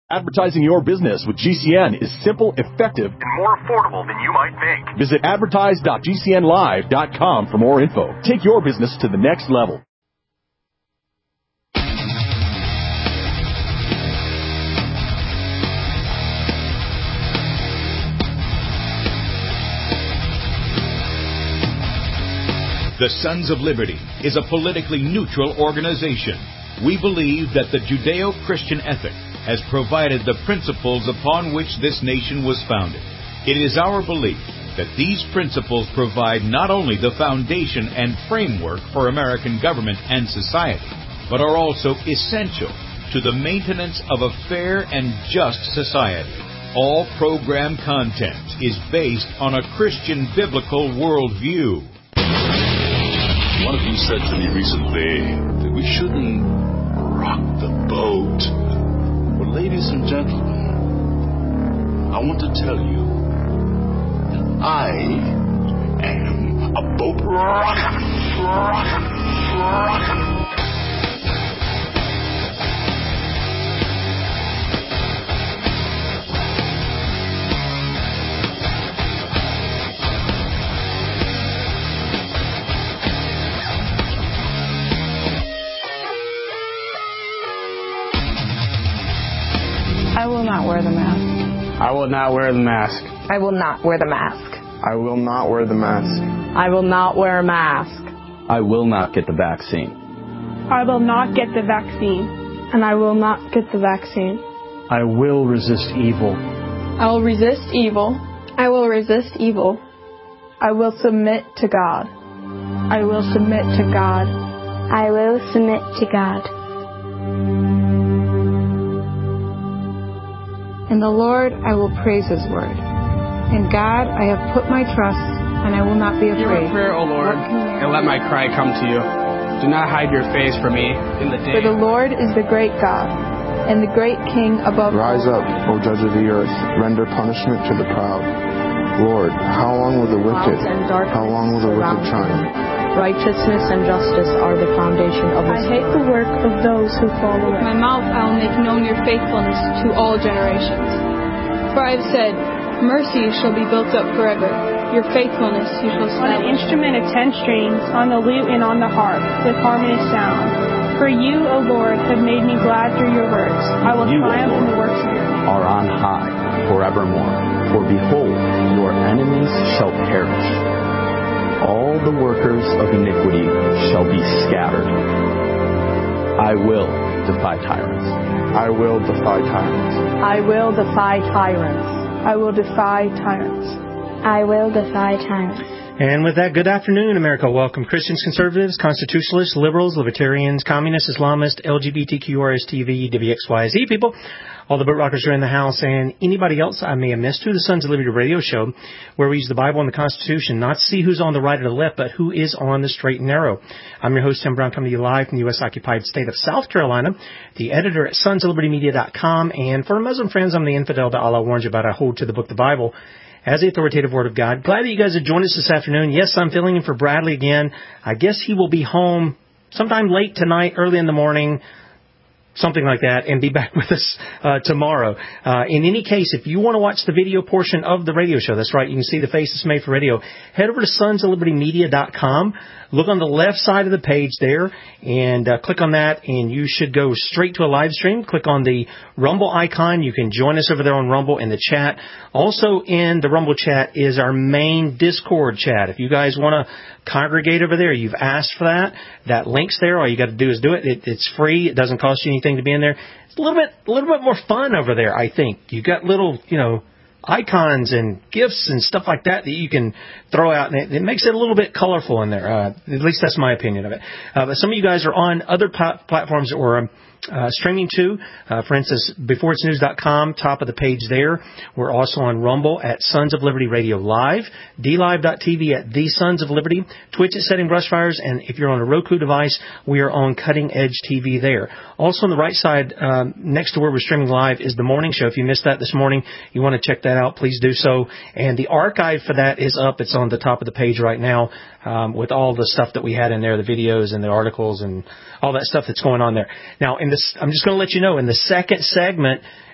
Advertising your business with GCN is simple, effective, and more affordable than you might think. Visit advertise.gcnlive.com for more info. Take your business to the next level. The Sons of Liberty is a politically neutral organization. We believe that the Judeo-Christian ethic has provided the principles upon which this nation was founded. It is our belief that these principles provide not only the foundation and framework for American government and society, but are also essential to the maintenance of a fair and just society. All program content is based on a Christian biblical worldview. One of you said to me recently that we shouldn't rock the boat. Well, ladies and gentlemen, I want to tell you that I am a boat rocker. I will not wear the mask. I will not wear the mask. I will not wear the mask. I will not wear the mask. I will not wear a mask. I will not get the vaccine. I will not get the vaccine. And I will not get the vaccine. I will resist evil. I will resist evil. I will resist evil. I will submit to God. I will submit to God. I will submit to God. In the Lord I will praise His word. In God I have put my trust, and I will not be afraid. Hear my prayer, O Lord, and let my cry come to you. Do not hide your face from me in the day. For the Lord is the great God, and the great King above all. Rise up, O judge of the earth, render punishment to the proud. Lord, how long will the wicked triumph? Righteousness and justice are the foundation of I this. hate the work of those who fall away. With my mouth I will make known your faithfulness to all generations. For I have said, mercy shall be built up forever. Your faithfulness you shall establish. On an instrument of 10 strings, on the lute and on the harp, with harmonious sound. For you, O Lord, have made me glad through your works. I will triumph in the works of your hand. Are on high forevermore. For behold, your enemies shall perish. All the workers of iniquity shall be scattered. I will defy tyrants. I will defy tyrants. I will defy tyrants. I will defy tyrants. I will defy tyrants. And with that, good afternoon, America. Welcome, Christians, conservatives, constitutionalists, liberals, libertarians, communists, Islamists, LGBTQ, RSTV, WXYZ people. All the boat rockers are in the house, and anybody else I may have missed, to the Sons of Liberty radio show, where we use the Bible and the Constitution, not to see who's on the right or the left, but who is on the straight and narrow. I'm your host, Tim Brown, coming to you live from the U.S.-occupied state of South Carolina, the editor at sonsoflibertymedia.com, and for our Muslim friends, I'm the infidel that Allah warns you about. I hold to the book, the Bible, as the authoritative Word of God. Glad that you guys have joined us this afternoon. Yes, I'm filling in for Bradley again. I guess he will be home sometime late tonight, early in the morning, something like that, and be back with us tomorrow. In any case, if you want to watch the video portion of the radio show, that's right, you can see the face that's made for radio, head over to sonsoflibertymedia.com. Look on the left side of the page there, and click on that, and you should go straight to a live stream. Click on the Rumble icon. You can join us over there on Rumble in the chat. Also in the Rumble chat is our main Discord chat. If you guys want to congregate over there, you've asked for that. That link's there. All you got to do is do it. It's free. It doesn't cost you anything to be in there. It's a little bit more fun over there, I think. You got little, icons and gifs and stuff like that you can throw out, and it makes it a little bit colorful in there. At least that's my opinion of it. But some of you guys are on other platforms that we're streaming to. For instance, beforeitsnews.com, top of the page there. We're also on Rumble at Sons of Liberty Radio Live, DLive.tv at The Sons of Liberty, Twitch at Setting Brushfires, and if you're on a Roku device, we are on Cutting Edge TV there. Also on the right side, next to where we're streaming live, is the morning show. If you missed that this morning, you want to check that out, please do so. And the archive for that is up. It's on the top of the page right now, with all the stuff that we had in there, the videos and the articles and all that stuff that's going on there. Now, I'm just going to let you know, in the second segment,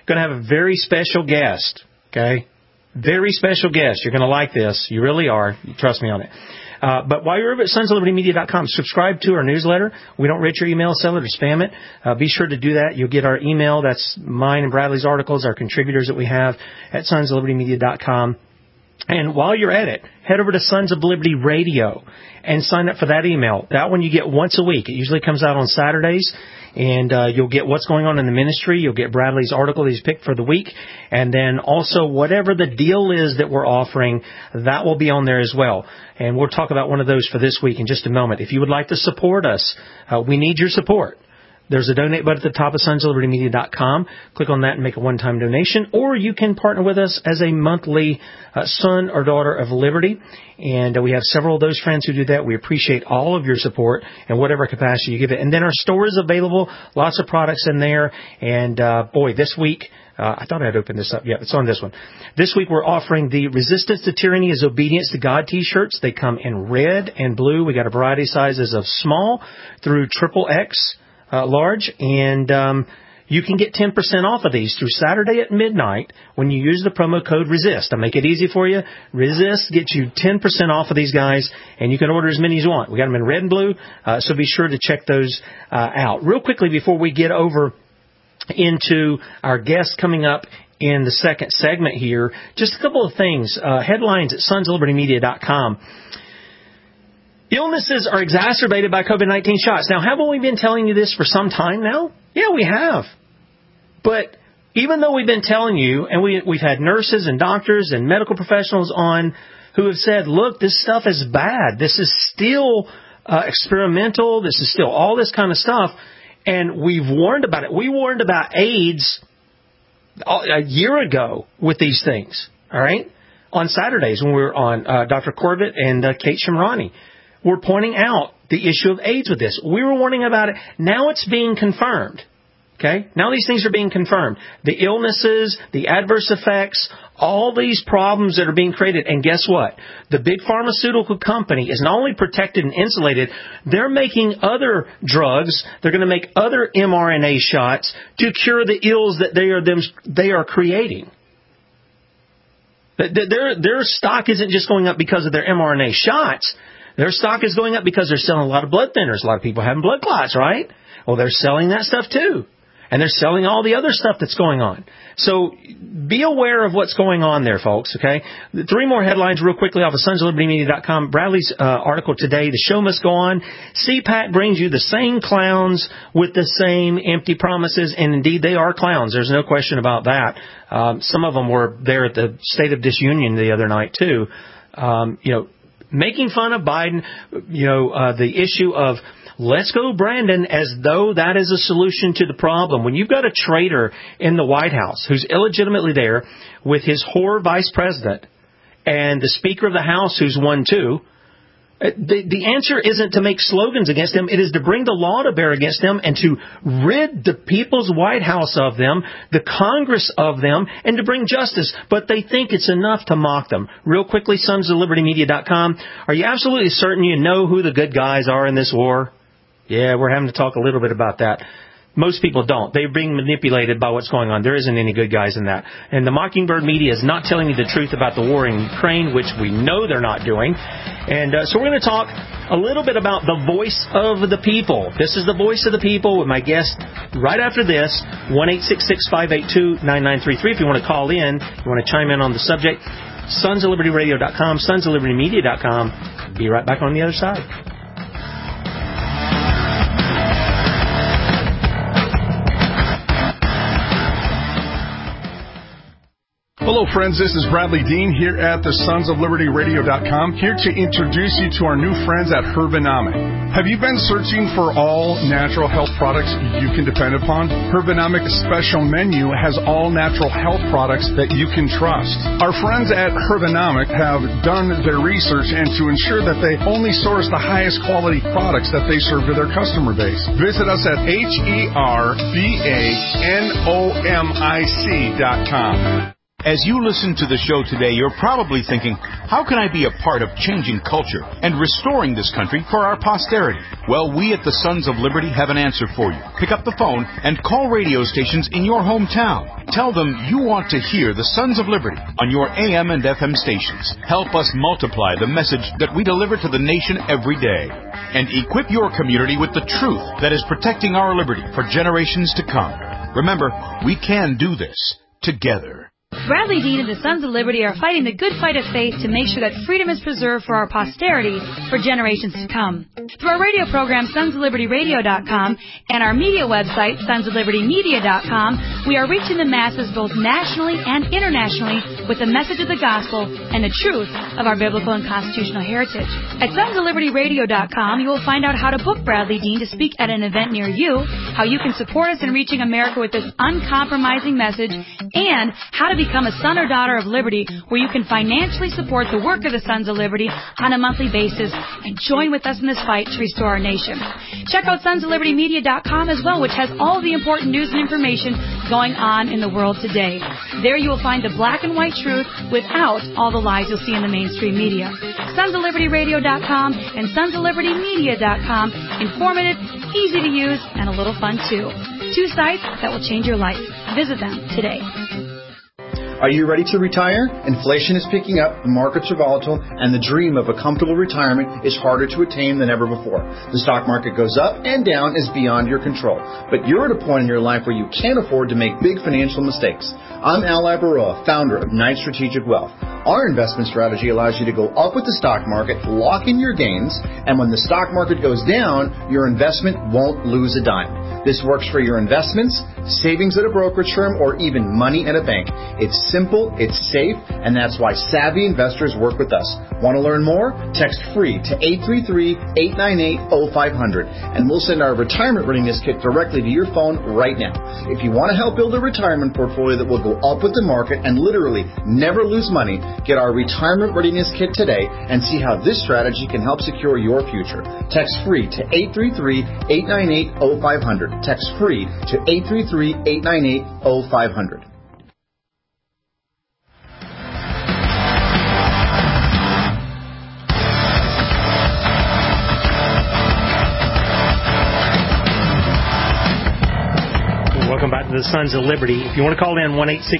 Going to have a very special guest, okay? Very special guest. You're going to like this. You really are. You trust me on it. But while you're over at sonsoflibertymedia.com, subscribe to our newsletter. We don't rate your email, sell it, or spam it. Be sure to do that. You'll get our email. That's mine and Bradley's articles, our contributors that we have at sonsoflibertymedia.com. And while you're at it, head over to Sons of Liberty Radio and sign up for that email. That one you get once a week. It usually comes out on Saturdays. And you'll get what's going on in the ministry. You'll get Bradley's article that he's picked for the week. And then also whatever the deal is that we're offering, that will be on there as well. And we'll talk about one of those for this week in just a moment. If you would like to support us, we need your support. There's a donate button at the top of sonsoflibertymedia.com. Click on that and make a one-time donation. Or you can partner with us as a monthly son or daughter of liberty. And we have several of those friends who do that. We appreciate all of your support in whatever capacity you give it. And then our store is available. Lots of products in there. And, this week, I thought I'd open this up. Yeah, it's on this one. This week we're offering the Resistance to Tyranny is Obedience to God t-shirts. They come in red and blue. We got a variety of sizes of small through XXX. Large, and you can get 10% off of these through Saturday at midnight when you use the promo code RESIST. I'll make it easy for you. RESIST gets you 10% off of these guys, and you can order as many as you want. We got them in red and blue, so be sure to check those out. Real quickly before we get over into our guest coming up in the second segment here, just a couple of things. Headlines at sonsoflibertymedia.com. Illnesses are exacerbated by COVID-19 shots. Now, haven't we been telling you this for some time now? Yeah, we have. But even though we've been telling you, and we've had nurses and doctors and medical professionals on who have said, look, this stuff is bad. This is still experimental. This is still all this kind of stuff. And we've warned about it. We warned about AIDS a year ago with these things, all right, on Saturdays when we were on Dr. Corbett and Kate Shimrani. We're pointing out the issue of AIDS with this. We were warning about it. Now it's being confirmed. Okay? Now these things are being confirmed. The illnesses, the adverse effects, all these problems that are being created. And guess what? The big pharmaceutical company is not only protected and insulated, they're making other drugs. They're going to make other mRNA shots to cure the ills that they are creating. Their stock isn't just going up because of their mRNA shots. Their stock is going up because they're selling a lot of blood thinners. A lot of people having blood clots, right? Well, they're selling that stuff too. And they're selling all the other stuff that's going on. So be aware of what's going on there, folks, okay? 3 more headlines real quickly off of sonsoflibertymedia.com. Bradley's article today, The Show Must Go On. CPAC brings you the same clowns with the same empty promises, and indeed they are clowns. There's no question about that. Some of them were there at the State of Disunion the other night, too. Making fun of Biden, the issue of let's go Brandon as though that is a solution to the problem. When you've got a traitor in the White House who's illegitimately there with his whore vice president and the Speaker of the House who's one too, the answer isn't to make slogans against them. It is to bring the law to bear against them and to rid the people's White House of them, the Congress of them, and to bring justice. But they think it's enough to mock them. Real quickly, sonsoflibertymedia.com. Are you absolutely certain you know who the good guys are in this war? Yeah, we're having to talk a little bit about that. Most people don't. They're being manipulated by what's going on. There isn't any good guys in that. And the Mockingbird media is not telling you the truth about the war in Ukraine, which we know they're not doing. And so we're going to talk a little bit about the voice of the people. This is the voice of the people with my guest right after this, 1-866-582-9933. If you want to call in, you want to chime in on the subject, sonsoflibertyradio.com, sonsoflibertymedia.com. Be right back on the other side. Hello, friends. This is Bradley Dean here at the sonsoflibertyradio.com, here to introduce you to our new friends at Herbanomic. Have you been searching for all natural health products you can depend upon? Herbanomic Special Menu has all natural health products that you can trust. Our friends at Herbanomic have done their research and to ensure that they only source the highest quality products that they serve to their customer base. Visit us at herbanomic.com. As you listen to the show today, you're probably thinking, how can I be a part of changing culture and restoring this country for our posterity? Well, we at the Sons of Liberty have an answer for you. Pick up the phone and call radio stations in your hometown. Tell them you want to hear the Sons of Liberty on your AM and FM stations. Help us multiply the message that we deliver to the nation every day. And equip your community with the truth that is protecting our liberty for generations to come. Remember, we can do this together. Bradley Dean and the Sons of Liberty are fighting the good fight of faith to make sure that freedom is preserved for our posterity for generations to come. Through our radio program, sonsoflibertyradio.com, and our media website, sonsoflibertymedia.com, we are reaching the masses both nationally and internationally with the message of the gospel and the truth of our biblical and constitutional heritage. At sonsoflibertyradio.com, you will find out how to book Bradley Dean to speak at an event near you, how you can support us in reaching America with this uncompromising message, and how to become a son or daughter of liberty, where you can financially support the work of the Sons of Liberty on a monthly basis and join with us in this fight to restore our nation. Check out sonsoflibertymedia.com as well, which has all the important news and information going on in the world today. There you will find the black and white truth without all the lies you'll see in the mainstream media. sonsoflibertyradio.com and sonsoflibertymedia.com. Informative, easy to use, and a little fun too. 2 sites that will change your life. Visit them today. Are you ready to retire? Inflation is picking up, the markets are volatile, and the dream of a comfortable retirement is harder to attain than ever before. The stock market goes up and down is beyond your control. But you're at a point in your life where you can't afford to make big financial mistakes. I'm Al Labaroa, founder of Knight Strategic Wealth. Our investment strategy allows you to go up with the stock market, lock in your gains, and when the stock market goes down, your investment won't lose a dime. This works for your investments, savings at a brokerage firm, or even money at a bank. It's simple, it's safe, and that's why savvy investors work with us. Want to learn more? Text FREE to 833-898-0500, and we'll send our retirement readiness kit directly to your phone right now. If you want to help build a retirement portfolio that will go up with the market and literally never lose money, get our retirement readiness kit today and see how this strategy can help secure your future. Text FREE to 833-898-0500. Text FREE to 833-898-0500. Welcome back to the Sons of Liberty. If you want to call in,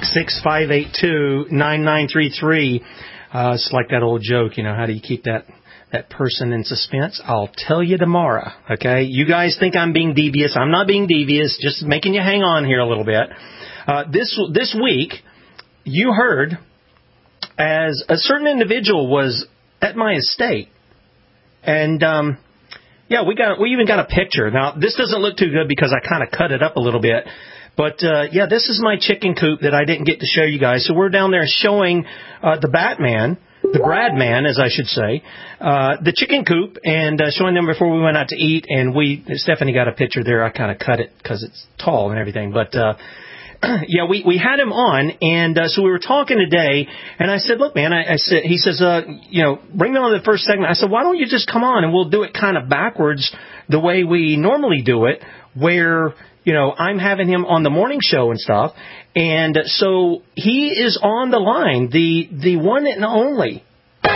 1-866-582-9933. It's like that old joke, how do you keep that person in suspense? I'll tell you tomorrow, okay? You guys think I'm being devious. I'm not being devious, just making you hang on here a little bit. This week, you heard as a certain individual was at my estate. And, we even got a picture. Now, this doesn't look too good because I kind of cut it up a little bit. But, this is my chicken coop that I didn't get to show you guys. So we're down there showing the Batman, the Bradman, as I should say, the chicken coop, and showing them before we went out to eat. And Stephanie got a picture there. I kind of cut it because it's tall and everything. But, we had him on, and so we were talking today, and I said, look, man, he says, bring me on the first segment. I said, why don't you just come on, and we'll do it kind of backwards the way we normally do it, where, I'm having him on the morning show and stuff. And so he is on the line, the one and only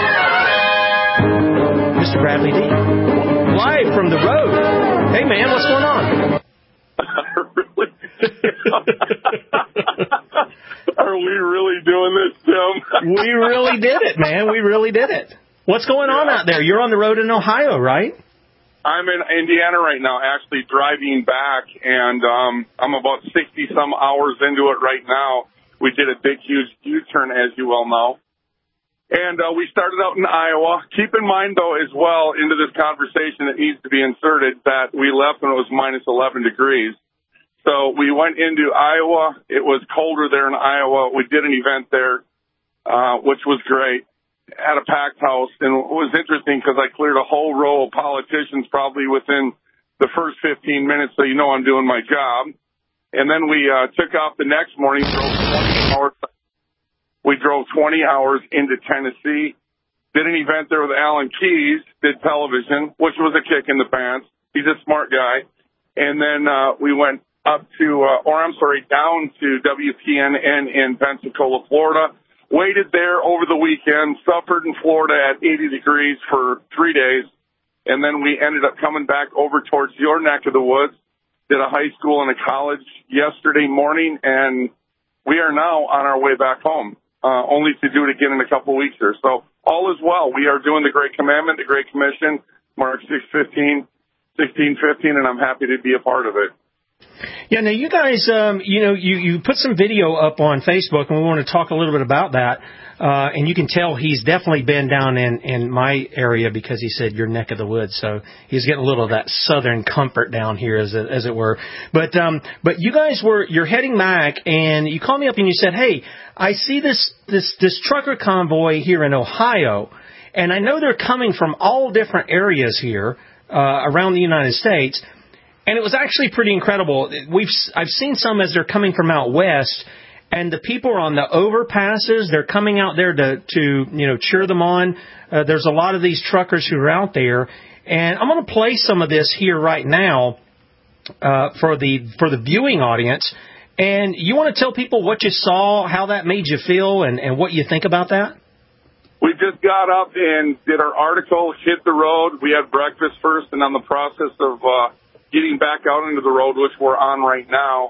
Mr. Bradley Dean, live from the road. Hey, man, what's going on? Are we really doing this, Tim? We really did it, man. We really did it. What's going on out there? You're on the road in Ohio, right? I'm in Indiana right now, actually driving back, and I'm about 60-some hours into it right now. We did a big, huge U-turn, as you well know. And we started out in Iowa. Keep in mind, though, as well, into this conversation that needs to be inserted, that we left when it was minus 11 degrees. So we went into Iowa. It was colder there in Iowa. We did an event there, which was great, at a packed house. And it was interesting because I cleared a whole row of politicians probably within the first 15 minutes, so I'm doing my job. And then we took off the next morning, drove 20 hours. We drove 20 hours into Tennessee, did an event there with Alan Keyes, did television, which was a kick in the pants. He's a smart guy. And then we went down to WPNN in Pensacola, Florida. Waited there over the weekend, suffered in Florida at 80 degrees for 3 days, and then we ended up coming back over towards your neck of the woods, did a high school and a college yesterday morning, and we are now on our way back home, only to do it again in a couple of weeks here. So all is well. We are doing the Great Commandment, the Great Commission, Mark 16:15, and I'm happy to be a part of it. Yeah, now you guys, you put some video up on Facebook, and we want to talk a little bit about that. And you can tell he's definitely been down in my area because he said your neck of the woods. So he's getting a little of that southern comfort down here, as it were. But you guys you're heading back, and you called me up and you said, hey, I see this trucker convoy here in Ohio, and I know they're coming from all different areas here around the United States. And it was actually pretty incredible. I've seen some as they're coming from out west, and the people are on the overpasses. They're coming out there to cheer them on. There's a lot of these truckers who are out there, and I'm going to play some of this here right now for the viewing audience. And you want to tell people what you saw, how that made you feel, and what you think about that? We just got up and did our article, hit the road. We had breakfast first, and on the process of getting back out into the road, which we're on right now.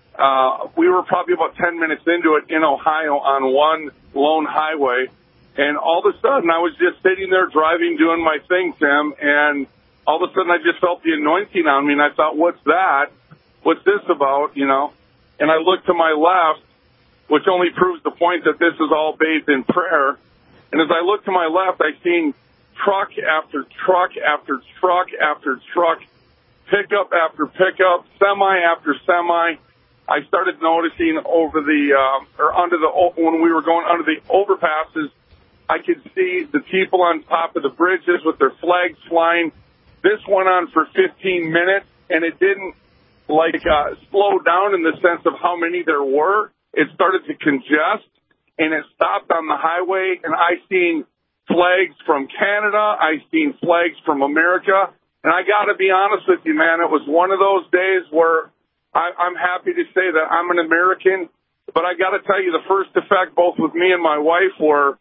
We were probably about 10 minutes into it in Ohio on one lone highway, and all of a sudden I was just sitting there driving, doing my thing, Tim, and all of a sudden I just felt the anointing on me, and I thought, what's that? What's this about, And I looked to my left, which only proves the point that this is all bathed in prayer, and as I looked to my left, I seen truck after truck after truck after truck, pickup after pickup, semi after semi. I started noticing when we were going under the overpasses, I could see the people on top of the bridges with their flags flying. This went on for 15 minutes, and it didn't slow down in the sense of how many there were. It started to congest, and it stopped on the highway, and I seen flags from Canada. I seen flags from America. And I got to be honest with you, man, it was one of those days where I'm happy to say that I'm an American, but I got to tell you the first effect, both with me and my wife, were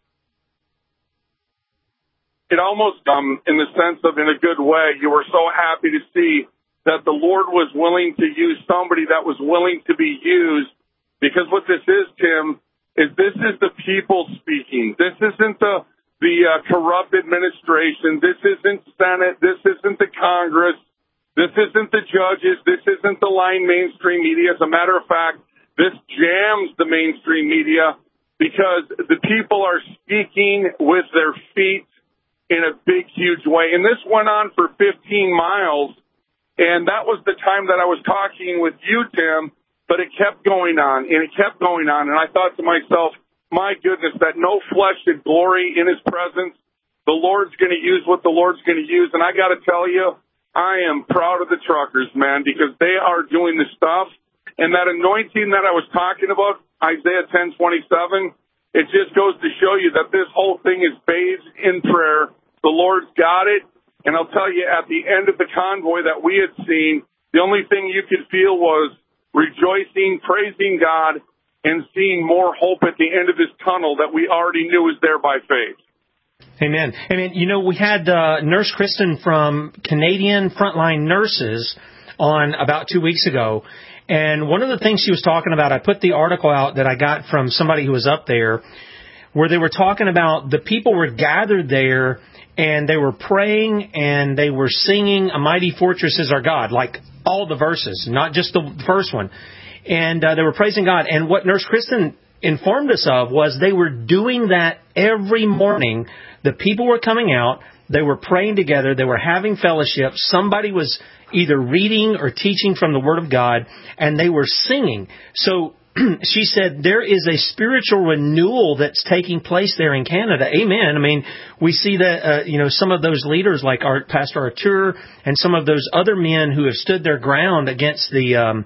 it almost, in the sense of in a good way, you were so happy to see that the Lord was willing to use somebody that was willing to be used, because what this is, Tim, is this is the people speaking. This isn't the corrupt administration. This isn't Senate. This isn't the Congress. This isn't the judges. This isn't the lying mainstream media. As a matter of fact, this jams the mainstream media because the people are speaking with their feet in a big, huge way. And this went on for 15 miles, and that was the time that I was talking with you, Tim, but it kept going on, and it kept going on. And I thought to myself, my goodness, that no flesh should glory in his presence. The Lord's going to use what the Lord's going to use. And I got to tell you, I am proud of the truckers, man, because they are doing the stuff. And that anointing that I was talking about, Isaiah 10:27, it just goes to show you that this whole thing is bathed in prayer. The Lord's got it. And I'll tell you, at the end of the convoy that we had seen, the only thing you could feel was rejoicing, praising God, and seeing more hope at the end of this tunnel that we already knew was there by faith. Amen. We had Nurse Kristen from Canadian Frontline Nurses on about 2 weeks ago, and one of the things she was talking about, I put the article out that I got from somebody who was up there, where they were talking about the people were gathered there, and they were praying, and they were singing, "A Mighty Fortress is Our God," like all the verses, not just the first one. And they were praising God. And what Nurse Kristen informed us of was they were doing that every morning. The people were coming out. They were praying together. They were having fellowship. Somebody was either reading or teaching from the Word of God, and they were singing. So she said there is a spiritual renewal that's taking place there in Canada. Amen. We see that, some of those leaders like Pastor Artur and some of those other men who have stood their ground against the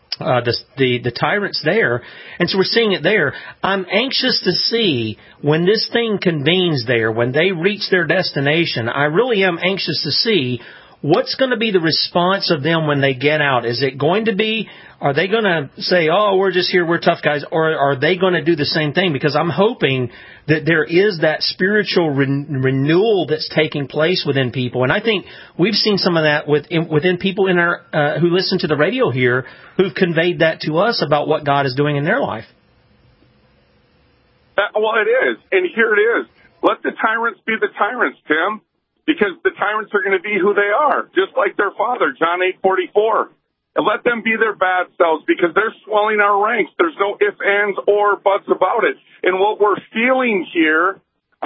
tyrants there, and so we're seeing it there. I'm anxious to see when this thing convenes there, when they reach their destination. I really am anxious to see what's going to be the response of them when they get out? Is it going to be, are they going to say, oh, we're just here, we're tough guys, or are they going to do the same thing? Because I'm hoping that there is that spiritual renewal that's taking place within people. And I think we've seen some of that within people in our who listen to the radio here, who've conveyed that to us about what God is doing in their life. Well, it is. And here it is. Let the tyrants be the tyrants, Tim, because the tyrants are going to be who they are, just like their father, John 8:44. And let them be their bad selves because they're swelling our ranks. There's no ifs, ands, or buts about it. And what we're feeling here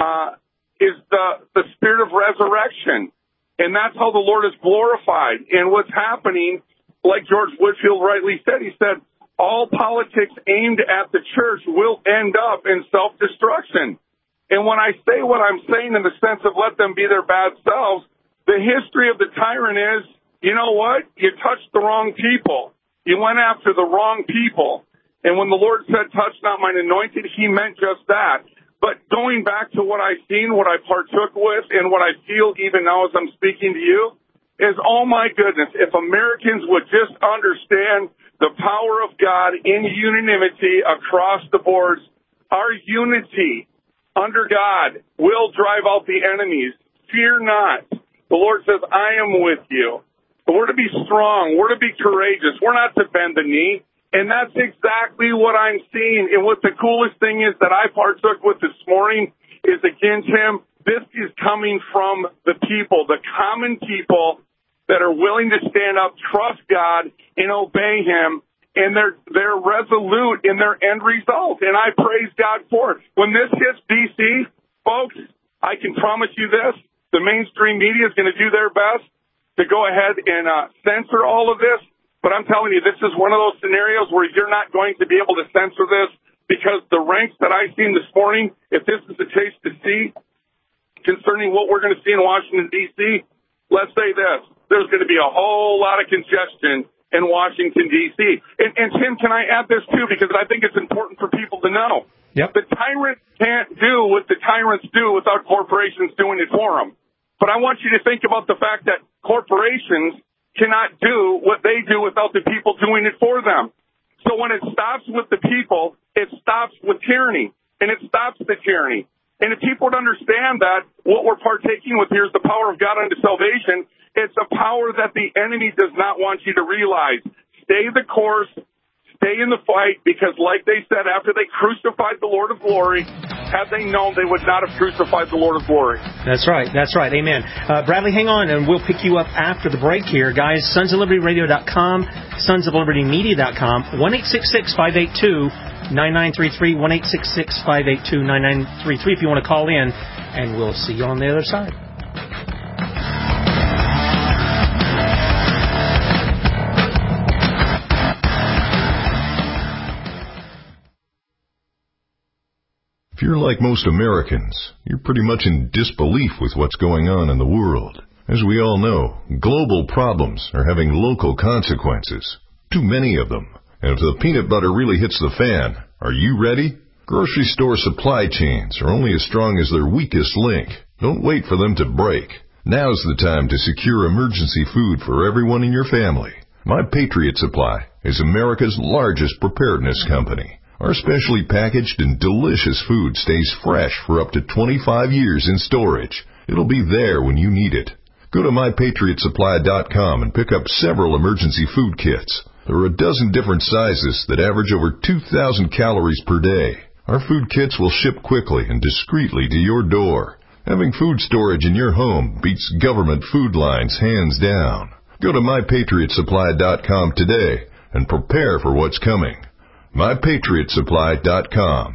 is the spirit of resurrection. And that's how the Lord is glorified. And what's happening, like George Whitefield rightly said, he said, all politics aimed at the church will end up in self-destruction. And when I say what I'm saying in the sense of let them be their bad selves, the history of the tyrant is, you know what? You touched the wrong people. You went after the wrong people. And when the Lord said, touch not mine anointed, he meant just that. But going back to what I've seen, what I partook with, and what I feel even now as I'm speaking to you, is, oh my goodness, if Americans would just understand the power of God in unanimity across the boards, our unity under God will drive out the enemies. Fear not. The Lord says, I am with you. We're to be strong. We're to be courageous. We're not to bend the knee. And that's exactly what I'm seeing. And what the coolest thing is that I partook with this morning is, again, Tim, this is coming from the people, the common people that are willing to stand up, trust God, and obey Him. And they're resolute in their end result. And I praise God for it. When this hits D.C., folks, I can promise you this, the mainstream media is going to do their best to go ahead and censor all of this. But I'm telling you, this is one of those scenarios where you're not going to be able to censor this because the ranks that I've seen this morning, if this is a taste to see concerning what we're going to see in Washington, D.C., let's say this, there's going to be a whole lot of congestion in Washington, D.C. And Tim, can I add this too? Because I think it's important for people to know. Yep. The tyrant can't do what the tyrants do without corporations doing it for them. But I want you to think about the fact that corporations cannot do what they do without the people doing it for them. So when it stops with the people, it stops with tyranny, and it stops the tyranny. And if people would understand that what we're partaking with here is the power of God unto salvation, it's a power that the enemy does not want you to realize. Stay the course. Stay in the fight, because like they said, after they crucified the Lord of glory, had they known, they would not have crucified the Lord of glory. That's right. That's right. Amen. Bradley, hang on, and we'll pick you up after the break here. Guys, sonsoflibertyradio.com, sonsoflibertymedia.com, 1-866-582-9933, 1-866-582-9933 if you want to call in, and we'll see you on the other side. If you're like most Americans, you're pretty much in disbelief with what's going on in the world. As we all know, global problems are having local consequences. Too many of them. And if the peanut butter really hits the fan, are you ready? Grocery store supply chains are only as strong as their weakest link. Don't wait for them to break. Now's the time to secure emergency food for everyone in your family. My Patriot Supply is America's largest preparedness company. Our specially packaged and delicious food stays fresh for up to 25 years in storage. It'll be there when you need it. Go to MyPatriotSupply.com and pick up several emergency food kits. There are a dozen different sizes that average over 2,000 calories per day. Our food kits will ship quickly and discreetly to your door. Having food storage in your home beats government food lines hands down. Go to MyPatriotSupply.com today and prepare for what's coming. MyPatriotSupply.com.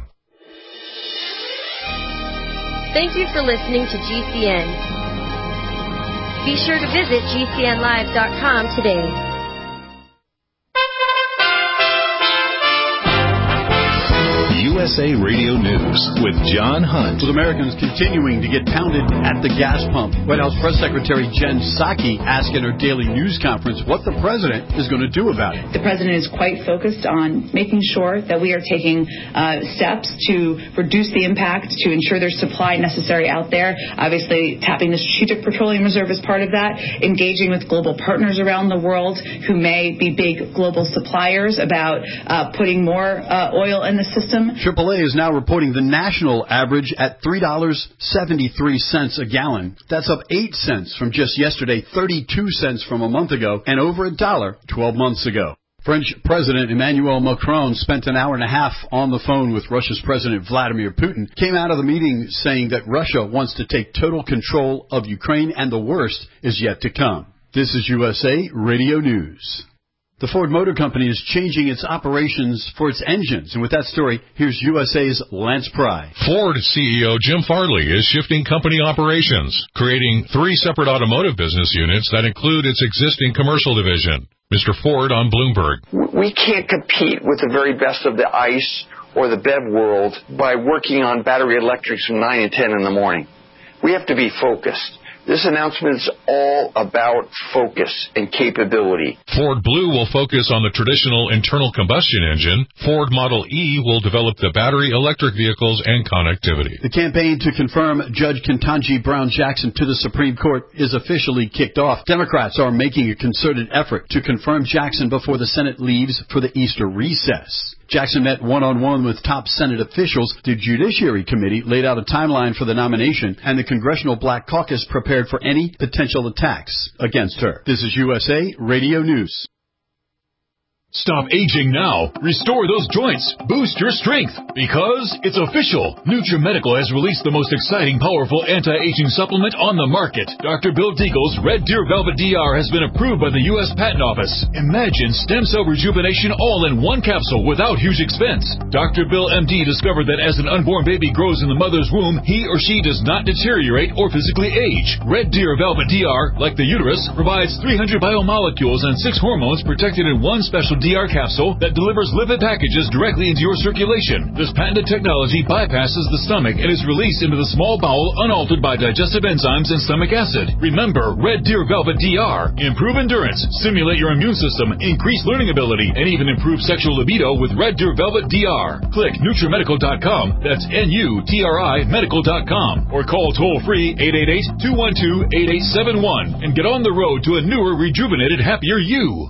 Thank you for listening to GCN. Be sure to visit GCNlive.com today. USA Radio News with John Hunt. With Americans continuing to get pounded at the gas pump, White House Press Secretary Jen Psaki asked in her daily news conference what the president is going to do about it. The president is quite focused on making sure that we are taking steps to reduce the impact, to ensure there's supply necessary out there. Obviously, tapping the Strategic Petroleum Reserve is part of that, engaging with global partners around the world who may be big global suppliers about putting more oil in the system. AAA is now reporting the national average at $3.73 a gallon. That's up 8 cents from just yesterday, 32 cents from a month ago, and over $1 12 months ago. French President Emmanuel Macron spent an hour and a half on the phone with Russia's President Vladimir Putin, came out of the meeting saying that Russia wants to take total control of Ukraine and the worst is yet to come. This is USA Radio News. The Ford Motor Company is changing its operations for its engines. And with that story, here's USA's Lance Pry. Ford CEO Jim Farley is shifting company operations, creating 3 separate automotive business units that include its existing commercial division. Mr. Ford on Bloomberg. We can't compete with the very best of the ICE or the BEV world by working on battery electrics from 9 and 10 in the morning. We have to be focused. This announcement is all about focus and capability. Ford Blue will focus on the traditional internal combustion engine. Ford Model E will develop the battery electric vehicles and connectivity. The campaign to confirm Judge Ketanji Brown Jackson to the Supreme Court is officially kicked off. Democrats are making a concerted effort to confirm Jackson before the Senate leaves for the Easter recess. Jackson met one-on-one with top Senate officials. The Judiciary Committee laid out a timeline for the nomination, and the Congressional Black Caucus prepared for any potential attacks against her. This is USA Radio News. Stop aging now. Restore those joints. Boost your strength. Because it's official. NutriMedical has released the most exciting, powerful anti-aging supplement on the market. Dr. Bill Deagle's Red Deer Velvet DR has been approved by the U.S. Patent Office. Imagine stem cell rejuvenation all in one capsule without huge expense. Dr. Bill MD discovered that as an unborn baby grows in the mother's womb, he or she does not deteriorate or physically age. Red Deer Velvet DR, like the uterus, provides 300 biomolecules and 6 hormones protected in one special DR capsule that delivers lipid packages directly into your circulation. This patented technology bypasses the stomach and is released into the small bowel unaltered by digestive enzymes and stomach acid. Remember, Red Deer Velvet DR. Improve endurance, stimulate your immune system, increase learning ability, and even improve sexual libido with Red Deer Velvet DR. Click NutriMedical.com, that's NUTRI Medical.com, or call toll-free 888-212-8871 and get on the road to a newer, rejuvenated, happier you.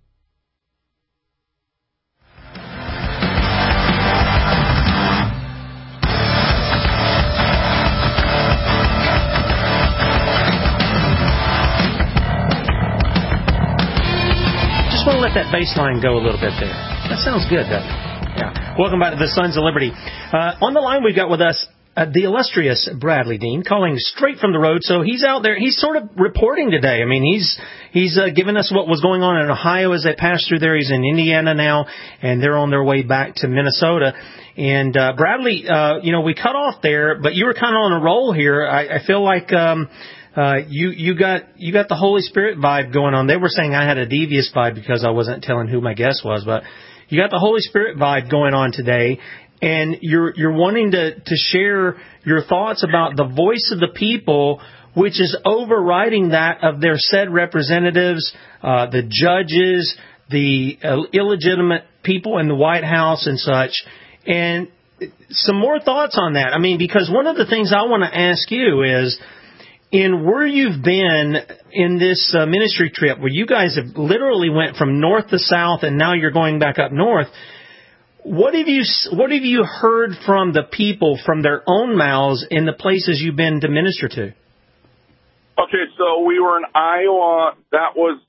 Let that bass line go a little bit there. That sounds good, doesn't it? Yeah. Welcome back to the Sons of Liberty. On the line, we've got with us the illustrious Bradley Dean, calling straight from the road. So he's out there. He's sort of reporting today. I mean, he's given us what was going on in Ohio as they passed through there. He's in Indiana now, and they're on their way back to Minnesota. And Bradley, we cut off there, but you were kind of on a roll here. I feel like you got the Holy Spirit vibe going on. They were saying I had a devious vibe because I wasn't telling who my guest was, but you got the Holy Spirit vibe going on today, and you're wanting to share your thoughts about the voice of the people, which is overriding that of their said representatives, the judges, the illegitimate people in the White House and such. And some more thoughts on that. I mean, because one of the things I want to ask you is, in where you've been in this ministry trip, where you guys have literally went from north to south, and now you're going back up north, what have you heard from the people, from their own mouths, in the places you've been to minister to? Okay, so we were in Iowa. That was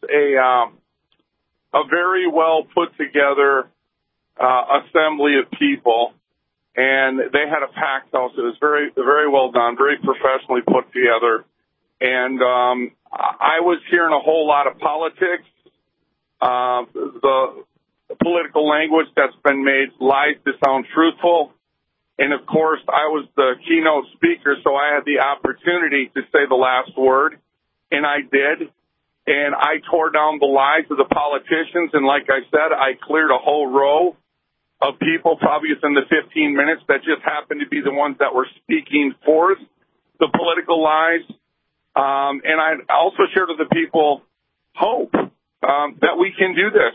a very well put together assembly of people, and they had a packed house. It was very, very well done, very professionally put together. And I was hearing a whole lot of politics, the political language that's been made lies to sound truthful. And, of course, I was the keynote speaker, so I had the opportunity to say the last word, and I did. And I tore down the lies of the politicians, and like I said, I cleared a whole row of people, probably within the 15 minutes, that just happened to be the ones that were speaking forth the political lies. And I also shared with the people hope that we can do this.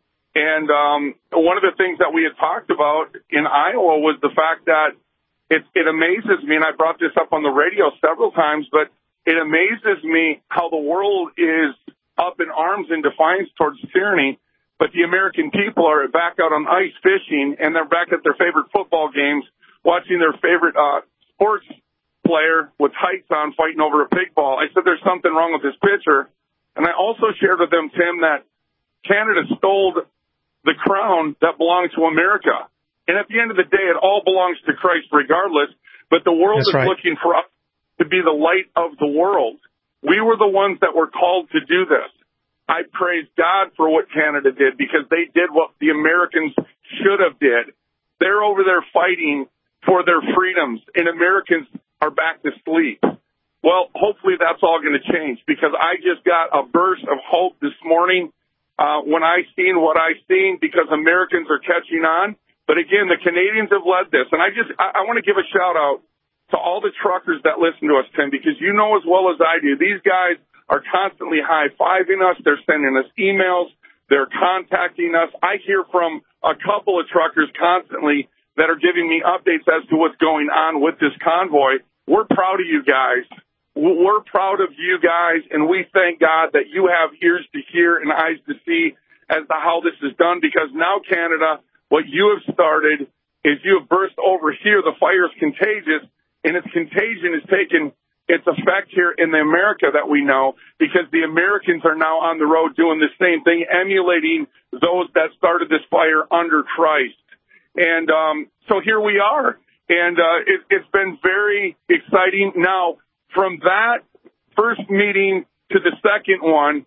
And one of the things that we had talked about in Iowa was the fact that it amazes me, and I brought this up on the radio several times, but it amazes me how the world is up in arms in defiance towards tyranny, but the American people are back out on ice fishing, and they're back at their favorite football games, watching their favorite sports player with tights on fighting over a pig ball. I said there's something wrong with this pitcher. And I also shared with them, Tim, that Canada stole the crown that belonged to America. And at the end of the day, it all belongs to Christ regardless, but the world is looking for us to be the light of the world. We were the ones that were called to do this. I praise God for what Canada did, because they did what the Americans should have did. They're over there fighting for their freedoms, and Americans are back to sleep. Well, hopefully that's all going to change, because I just got a burst of hope this morning when I seen what I seen, because Americans are catching on. But again, the Canadians have led this. And I want to give a shout out to all the truckers that listen to us, Tim, because you know as well as I do, these guys are constantly high-fiving us. They're sending us emails. They're contacting us. I hear from a couple of truckers constantly that are giving me updates as to what's going on with this convoy. We're proud of you guys. We're proud of you guys, and we thank God that you have ears to hear and eyes to see as to how this is done, because now, Canada, what you have started is you have burst over here. The fire is contagious, and its contagion is taking its effect here in the America that we know, because the Americans are now on the road doing the same thing, emulating those that started this fire under Christ. And so here we are, and it's been very exciting. Now, from that first meeting to the second one,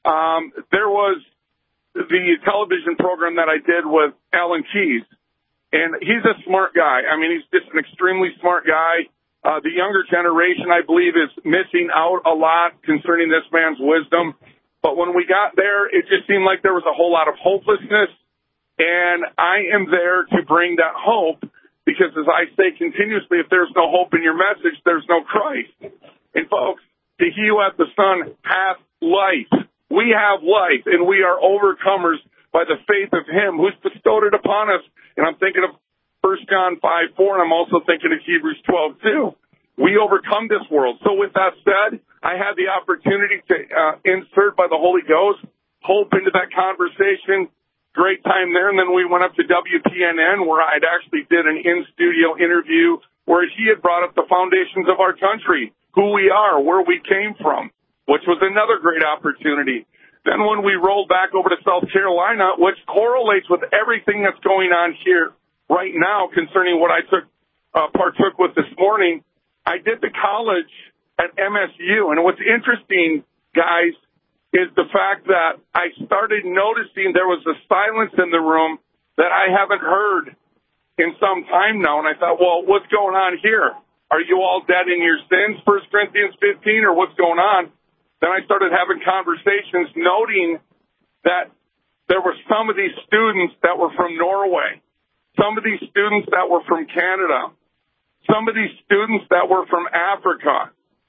there was the television program that I did with Alan Keyes, and he's a smart guy. I mean, he's just an extremely smart guy. The younger generation, I believe, is missing out a lot concerning this man's wisdom. But when we got there, it just seemed like there was a whole lot of hopelessness, and I am there to bring that hope, because as I say continuously, if there's no hope in your message, there's no Christ. And folks, to he who hath the Son hath life. We have life, and we are overcomers by the faith of him who's bestowed it upon us. And I'm thinking of 1 John 5:4, and I'm also thinking of Hebrews 12:2. We overcome this world. So with that said, I had the opportunity to insert by the Holy Ghost hope into that conversation. Great time there. And then we went up to WPNN, where I'd actually did an in-studio interview where he had brought up the foundations of our country, who we are, where we came from, which was another great opportunity. Then when we rolled back over to South Carolina, which correlates with everything that's going on here right now concerning what I partook with this morning, I did the college at MSU. And what's interesting, guys, is the fact that I started noticing there was a silence in the room that I haven't heard in some time now. And I thought, well, what's going on here? Are you all dead in your sins, 1 Corinthians 15, or what's going on? Then I started having conversations, noting that there were some of these students that were from Norway, some of these students that were from Canada, some of these students that were from Africa,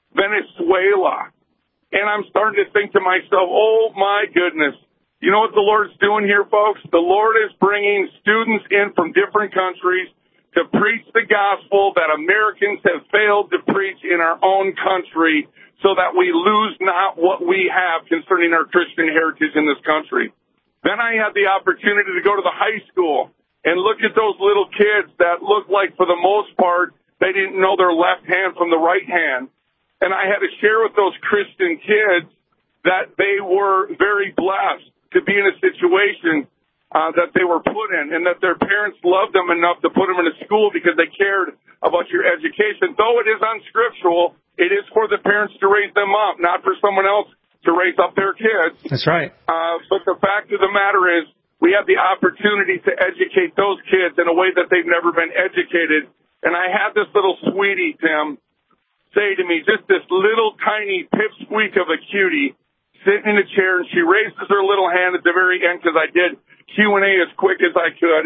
Venezuela. And I'm starting to think to myself, oh, my goodness. You know what the Lord's doing here, folks? The Lord is bringing students in from different countries to preach the gospel that Americans have failed to preach in our own country, so that we lose not what we have concerning our Christian heritage in this country. Then I had the opportunity to go to the high school and look at those little kids that looked like, for the most part, they didn't know their left hand from the right hand. And I had to share with those Christian kids that they were very blessed to be in a situation that they were put in, and that their parents loved them enough to put them in a school because they cared about your education. Though it is unscriptural, it is for the parents to raise them up, not for someone else to raise up their kids. That's right. But the fact of the matter is, we have the opportunity to educate those kids in a way that they've never been educated. And I had this little sweetie, Tim, say to me, just this little tiny pipsqueak of a cutie, sitting in a chair, and she raises her little hand at the very end, because I did Q&A as quick as I could.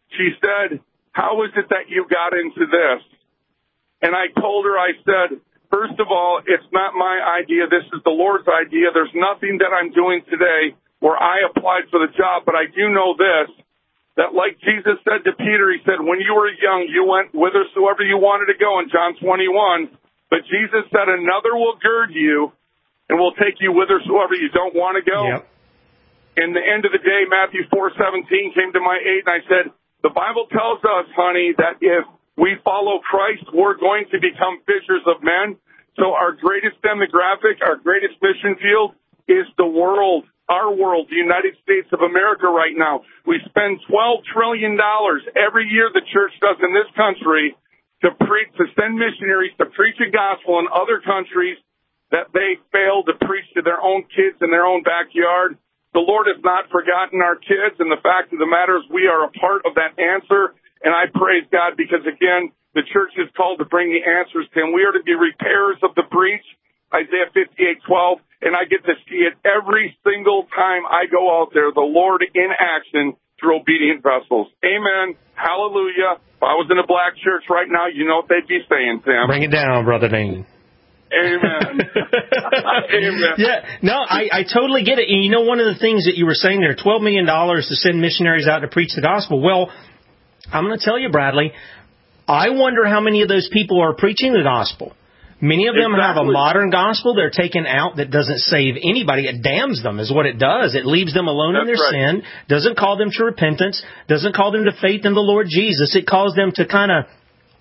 She said, how is it that you got into this? And I told her, I said, first of all, it's not my idea. This is the Lord's idea. There's nothing that I'm doing today where I applied for the job, but I do know this, that like Jesus said to Peter, he said, when you were young, you went whithersoever you wanted to go in John 21, but Jesus said, another will gird you and will take you whithersoever you don't want to go. Yep. In the end of the day, Matthew 4:17 came to my aid, and I said, the Bible tells us, honey, that if we follow Christ, we're going to become fishers of men. So our greatest demographic, our greatest mission field is the world, our world, the United States of America right now. We spend $12 trillion every year the church does in this country to send missionaries to preach a gospel in other countries that they fail to preach to their own kids in their own backyard. The Lord has not forgotten our kids, and the fact of the matter is we are a part of that answer, and I praise God because, again, the church is called to bring the answers to Him. We are to be repairers of the breach, Isaiah 58:12, and I get to see it every single time I go out there, the Lord in action through obedient vessels. Amen. Hallelujah. If I was in a black church right now, you know what they'd be saying, Tim. Bring it down, Brother Dean. Amen. Amen. Yeah, no, I totally get it. And you know, one of the things that you were saying there, $12 million to send missionaries out to preach the gospel. Well, I'm going to tell you, Bradley, I wonder how many of those people are preaching the gospel. Many of them have a modern gospel they're taking out that doesn't save anybody. It damns them is what it does. It leaves them alone in their sin, doesn't call them to repentance, doesn't call them to faith in the Lord Jesus. It calls them to kind of,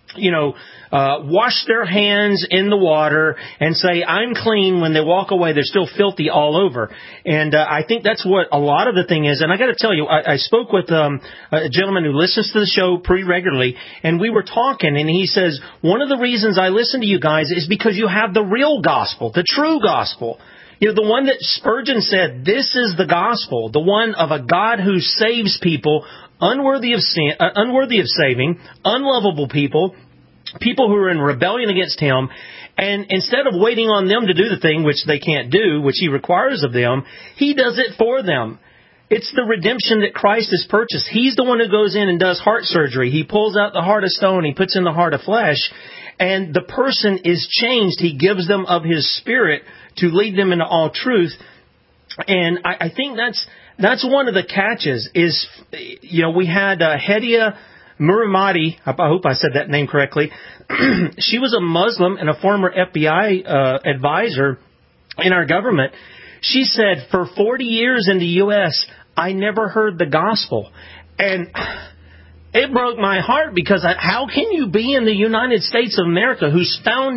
wash their hands in the water and say, I'm clean. When they walk away, they're still filthy all over. And I think that's what a lot of the thing is. And I got to tell you, I spoke with a gentleman who listens to the show pretty regularly, and we were talking, and he says, one of the reasons I listen to you guys is because you have the real gospel, the true gospel. You know, the one that Spurgeon said, this is the gospel, the one of a God who saves people unworthy of sin, unworthy of saving, unlovable people who are in rebellion against Him. And instead of waiting on them to do the thing which they can't do, which He requires of them, He does it for them. It's the redemption that Christ has purchased. He's the one who goes in and does heart surgery. He pulls out the heart of stone. He puts in the heart of flesh. And the person is changed. He gives them of His Spirit to lead them into all truth. And I think that's one of the catches is, we had Hedia Muhammadi, I hope I said that name correctly. She was a Muslim and a former FBI advisor in our government. She said, for 40 years in the U.S., I never heard the gospel. And it broke my heart because how can you be in the United States of America whose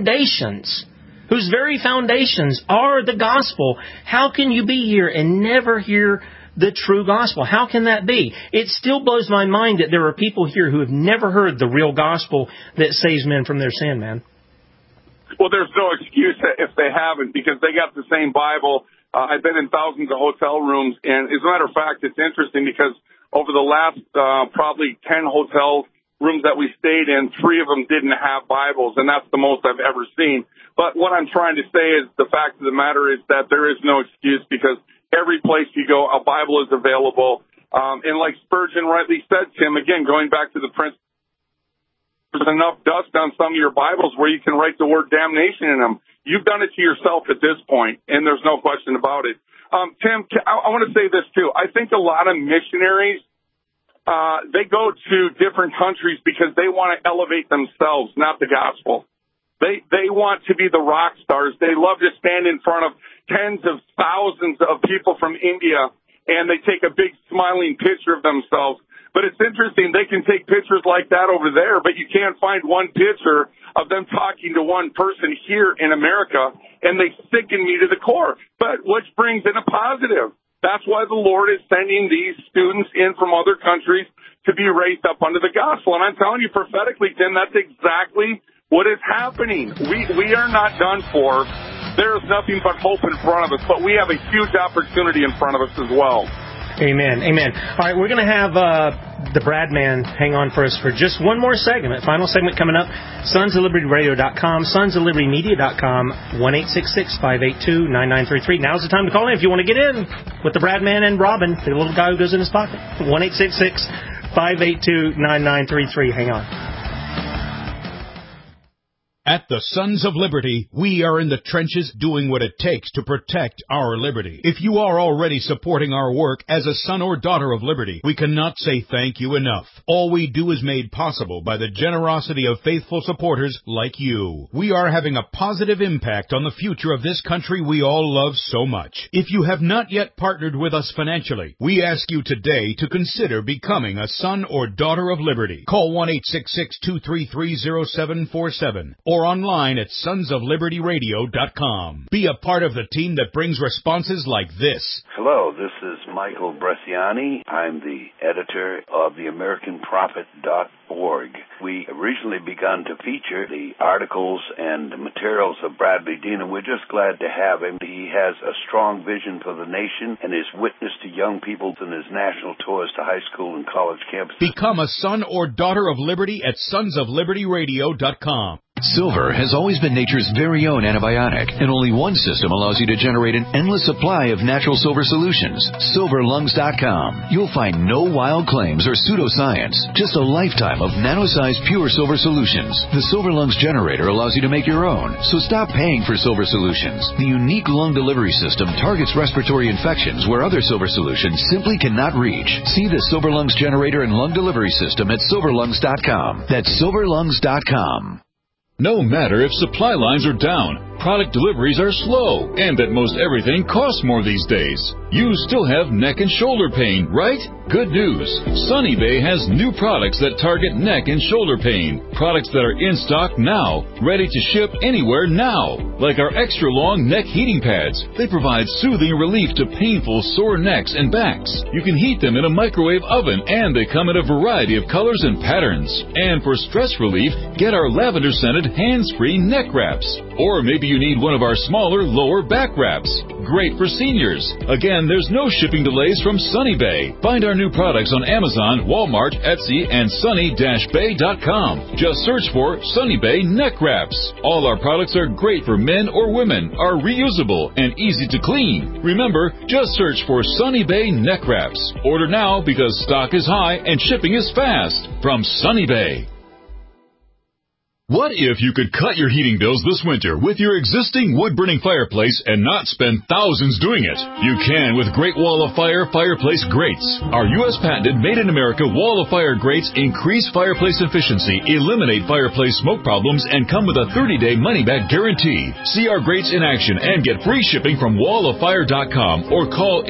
very foundations are the gospel? How can you be here and never hear the true gospel? How can that be? It still blows my mind that there are people here who have never heard the real gospel that saves men from their sin, man. Well, there's no excuse if they haven't, because they got the same Bible. I've been in thousands of hotel rooms, and as a matter of fact, it's interesting because over the last probably 10 hotel rooms that we stayed in, 3 of them didn't have Bibles, and that's the most I've ever seen. But what I'm trying to say is the fact of the matter is that there is no excuse, because every place you go, a Bible is available. And like Spurgeon rightly said, Tim, again, going back to the principle, there's enough dust on some of your Bibles where you can write the word damnation in them. You've done it to yourself at this point, and there's no question about it. Tim, I want to say this, too. I think a lot of missionaries, they go to different countries because they want to elevate themselves, not the gospel. They want to be the rock stars. They love to stand in front of tens of thousands of people from India, and they take a big smiling picture of themselves. But it's interesting, they can take pictures like that over there, but you can't find one picture of them talking to one person here in America, and they sicken me to the core. But which brings in a positive. That's why the Lord is sending these students in from other countries to be raised up under the gospel. And I'm telling you prophetically, Tim, that's exactly what is happening. We are not done for. There is nothing but hope in front of us, but we have a huge opportunity in front of us as well. Amen. Amen. All right, we're going to have the Brad Man hang on for us for just one more segment. Final segment coming up. SonsOfLibertyRadio.com, SonsOfLibertyMedia.com, 1-866-582-9933. Now's the time to call in if you want to get in with the Brad Man and Robin, the little guy who goes in his pocket. 1-866 866-582-9933. Hang on. At the Sons of Liberty, we are in the trenches doing what it takes to protect our liberty. If you are already supporting our work as a son or daughter of liberty, we cannot say thank you enough. All we do is made possible by the generosity of faithful supporters like you. We are having a positive impact on the future of this country we all love so much. If you have not yet partnered with us financially, we ask you today to consider becoming a son or daughter of liberty. Call 1-866-233-0747 or online at sonsoflibertyradio.com. Be a part of the team that brings responses like this. Hello, this is Michael Bresciani. I'm the editor of theamericanprophet.org. We originally begun to feature the articles and the materials of Bradley Dean, and we're just glad to have him. He has a strong vision for the nation and his witness to young people in his national tours to high school and college campuses. Become a son or daughter of liberty at sonsoflibertyradio.com. Silver has always been nature's very own antibiotic, and only one system allows you to generate an endless supply of natural silver solutions. SilverLungs.com. You'll find no wild claims or pseudoscience, just a lifetime of nano-sized pure silver solutions. The Silver Lungs generator allows you to make your own, so stop paying for silver solutions. The unique lung delivery system targets respiratory infections where other silver solutions simply cannot reach. See the Silver Lungs generator and lung delivery system at SilverLungs.com. That's SilverLungs.com. No matter if supply lines are down, product deliveries are slow, and that most everything costs more these days, you still have neck and shoulder pain, right? Good news. Sunny Bay has new products that target neck and shoulder pain. Products that are in stock now, ready to ship anywhere now. Like our extra long neck heating pads. They provide soothing relief to painful sore necks and backs. You can heat them in a microwave oven, and they come in a variety of colors and patterns. And for stress relief, get our lavender-scented hands-free neck wraps. Or maybe you need one of our smaller lower back wraps. Great for seniors. Again, there's no shipping delays from Sunny Bay. Find our new products on Amazon, Walmart, Etsy, and sunny-bay.com. Just search for Sunny Bay Neck Wraps. All our products are great for men or women, are reusable, and easy to clean. Remember, just search for Sunny Bay Neck Wraps. Order now because stock is high and shipping is fast. From Sunny Bay. What if you could cut your heating bills this winter with your existing wood-burning fireplace and not spend thousands doing it? You can with Great Wall of Fire fireplace grates. Our U.S. patented made-in-America Wall of Fire grates increase fireplace efficiency, eliminate fireplace smoke problems, and come with a 30-day money-back guarantee. See our grates in action and get free shipping from walloffire.com or call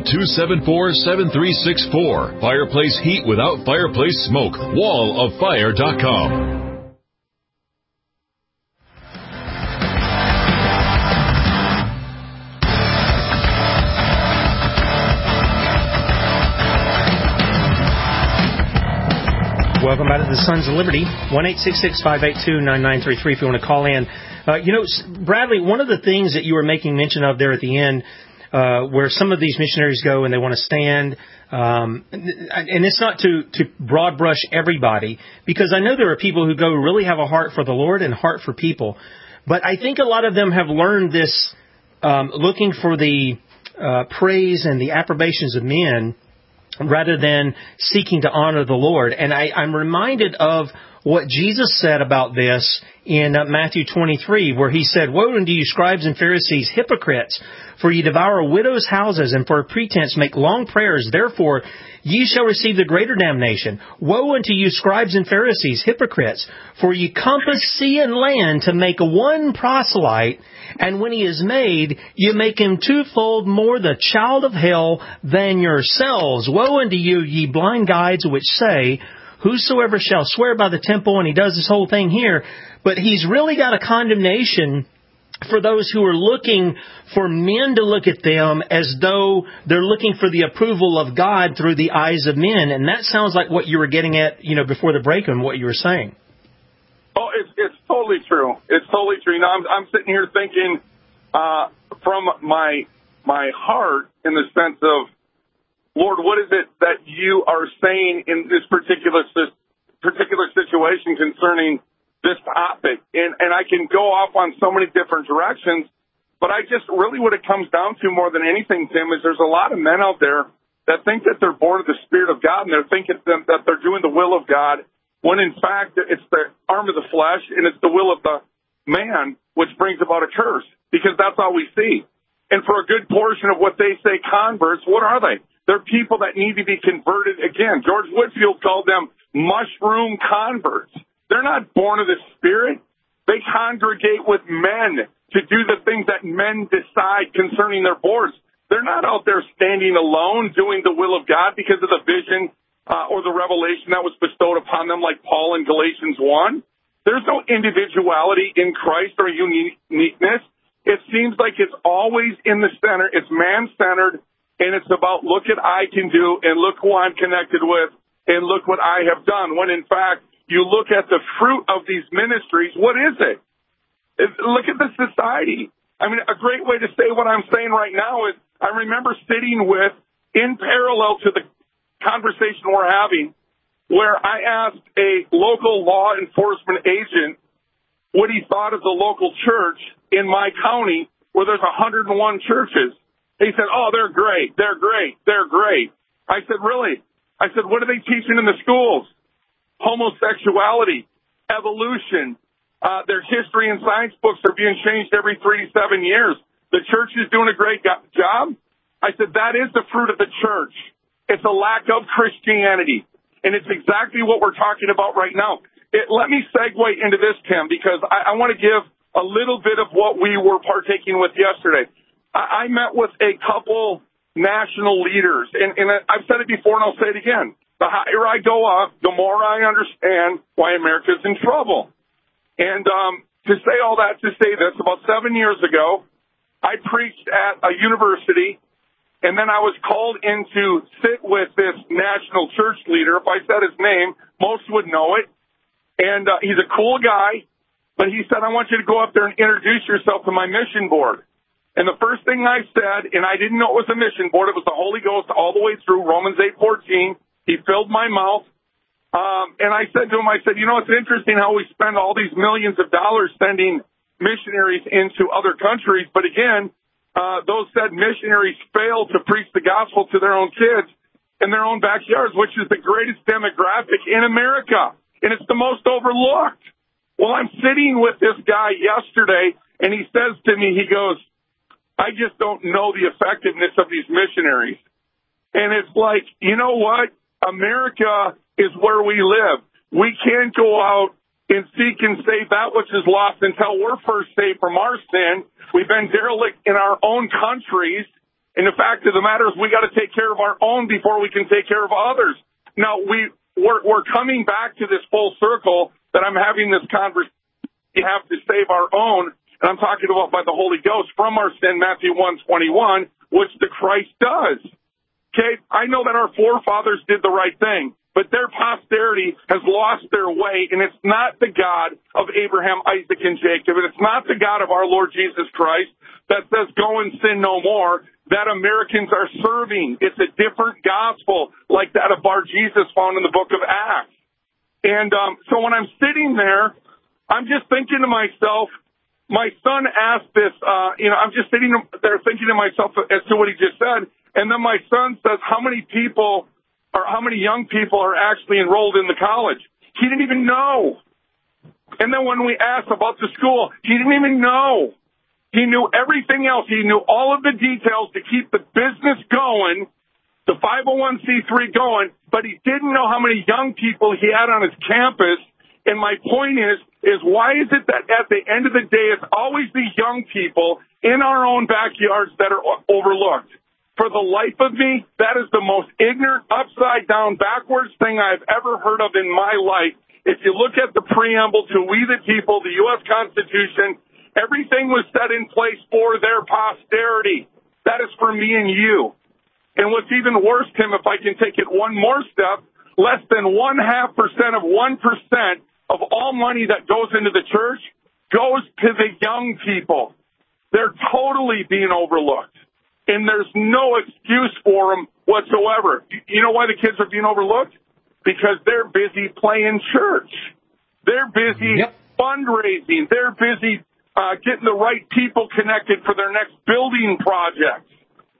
800-274-7364. Fireplace heat without fireplace smoke. walloffire.com. Welcome back to the Sons of Liberty, 1-866-582-9933 if you want to call in. Bradley, one of the things that you were making mention of there at the end, where some of these missionaries go and they want to stand, and it's not to broad brush everybody, because I know there are people who go really have a heart for the Lord and a heart for people. But I think a lot of them have learned this, looking for the praise and the approbations of men, rather than seeking to honor the Lord. And I'm reminded of what Jesus said about this in Matthew 23, where he said, "Woe unto you, scribes and Pharisees, hypocrites! For ye devour widows' houses, and for a pretense make long prayers. Therefore ye shall receive the greater damnation. Woe unto you, scribes and Pharisees, hypocrites! For ye compass sea and land to make one proselyte, and when he is made, you make him twofold more the child of hell than yourselves. Woe unto you, ye blind guides, which say, Whosoever shall swear by the temple," and he does this whole thing here, but he's really got a condemnation for those who are looking for men to look at them as though they're looking for the approval of God through the eyes of men. And that sounds like what you were getting at, before the break and what you were saying. Oh, it's totally true. It's totally true. I'm sitting here thinking from my heart, in the sense of, Lord, what is it that you are saying in this particular situation concerning this topic? And I can go off on so many different directions, but I just really what it comes down to more than anything, Tim, is there's a lot of men out there that think that they're born of the Spirit of God and they're thinking that they're doing the will of God, when in fact it's the arm of the flesh and it's the will of the man which brings about a curse, because that's all we see. And for a good portion of what they say converts, what are they? They're people that need to be converted again. George Whitefield called them mushroom converts. They're not born of the Spirit. They congregate with men to do the things that men decide concerning their boards. They're not out there standing alone doing the will of God because of the vision or the revelation that was bestowed upon them, like Paul in Galatians 1. There's no individuality in Christ or uniqueness. It seems like it's always in the center. It's man-centered, and it's about look at I can do, and look who I'm connected with, and look what I have done. When, in fact, you look at the fruit of these ministries, what is it? Look at the society. I mean, a great way to say what I'm saying right now is I remember sitting with, in parallel to the conversation we're having, where I asked a local law enforcement agent what he thought of the local church in my county where there's 101 churches. He said, oh, they're great. They're great. They're great. I said, really? I said, what are they teaching in the schools? Homosexuality, evolution. Their history and science books are being changed every 3 to 7 years. The church is doing a great job. I said, that is the fruit of the church. It's a lack of Christianity. And it's exactly what we're talking about right now. Let me segue into this, Tim, because I want to give a little bit of what we were partaking with yesterday. I met with a couple national leaders, and I've said it before and I'll say it again. The higher I go up, the more I understand why America's in trouble. And to say all that, to say this, about 7 years ago, I preached at a university, and then I was called in to sit with this national church leader. If I said his name, most would know it. And he's a cool guy, but he said, I want you to go up there and introduce yourself to my mission board. And the first thing I said, and I didn't know it was a mission board, it was the Holy Ghost all the way through, Romans 8:14. He filled my mouth. And I said to him, I said, you know, it's interesting how we spend all these millions of dollars sending missionaries into other countries. But again, those said missionaries fail to preach the gospel to their own kids in their own backyards, which is the greatest demographic in America. And it's the most overlooked. Well, I'm sitting with this guy yesterday, and he says to me, he goes, I just don't know the effectiveness of these missionaries. And it's like, you know what? America is where we live. We can't go out and seek and save that which is lost until we're first saved from our sin. We've been derelict in our own countries. And the fact of the matter is we got to take care of our own before we can take care of others. Now, we're coming back to this full circle that I'm having this conversation. We have to save our own, and I'm talking about by the Holy Ghost from our sin, Matthew 1:21, which the Christ does. Okay, I know that our forefathers did the right thing, but their posterity has lost their way, and it's not the God of Abraham, Isaac, and Jacob, and it's not the God of our Lord Jesus Christ that says, go and sin no more, that Americans are serving. It's a different gospel like that of Bar Jesus found in the book of Acts. And so when I'm sitting there, I'm just thinking to myself, my son asked this, I'm just sitting there thinking to myself as to what he just said. And then my son says, how many young people are actually enrolled in the college? He didn't even know. And then when we asked about the school, he didn't even know. He knew everything else. He knew all of the details to keep the business going, the 501c3 going, but he didn't know how many young people he had on his campus. And my point is why is it that at the end of the day, it's always the young people in our own backyards that are overlooked? For the life of me, that is the most ignorant, upside-down, backwards thing I've ever heard of in my life. If you look at the preamble to We the People, the U.S. Constitution, everything was set in place for their posterity. That is for me and you. And what's even worse, Tim, if I can take it one more step, less than 0.5% of 1% of all money that goes into the church goes to the young people. They're totally being overlooked. And there's no excuse for them whatsoever. You know why the kids are being overlooked? Because they're busy playing church. They're busy fundraising. They're busy getting the right people connected for their next building projects.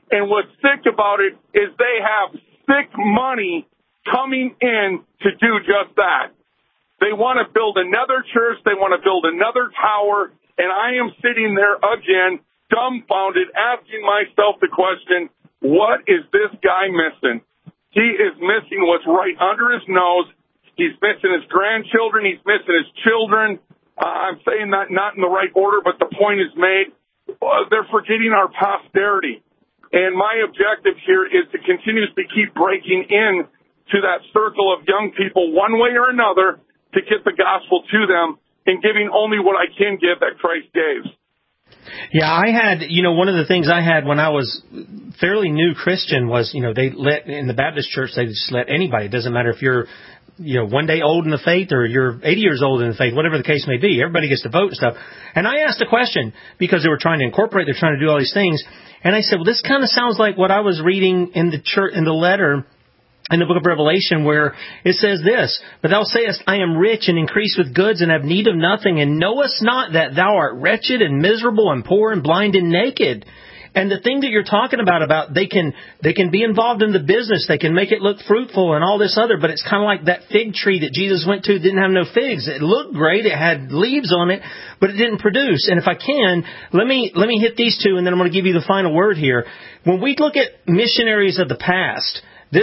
And what's sick about it is they have sick money coming in to do just that. They want to build another church. They want to build another tower. And I am sitting there again, dumbfounded, asking myself the question, what is this guy missing? He is missing what's right under his nose. He's missing his grandchildren. He's missing his children. I'm saying that not in the right order, but the point is made. They're forgetting our posterity. And my objective here is to continuously keep breaking in to that circle of young people one way or another to get the gospel to them and giving only what I can give that Christ gave. Yeah, I had, one of the things I had when I was fairly new Christian was, they let, in the Baptist church, they just let anybody. It doesn't matter if you're, one day old in the faith or you're 80 years old in the faith, whatever the case may be. Everybody gets to vote and stuff. And I asked a question because they were trying to incorporate, they're trying to do all these things. And I said, well, this kind of sounds like what I was reading in the church, in the letter in the book of Revelation, where it says this, but thou sayest, I am rich and increased with goods and have need of nothing, and knowest not that thou art wretched and miserable and poor and blind and naked. And the thing that you're talking about they can be involved in the business, they can make it look fruitful and all this other, but it's kind of like that fig tree that Jesus went to didn't have no figs. It looked great, it had leaves on it, but it didn't produce. And if I can, let me hit these two, and then I'm going to give you the final word here. When we look at missionaries of the past,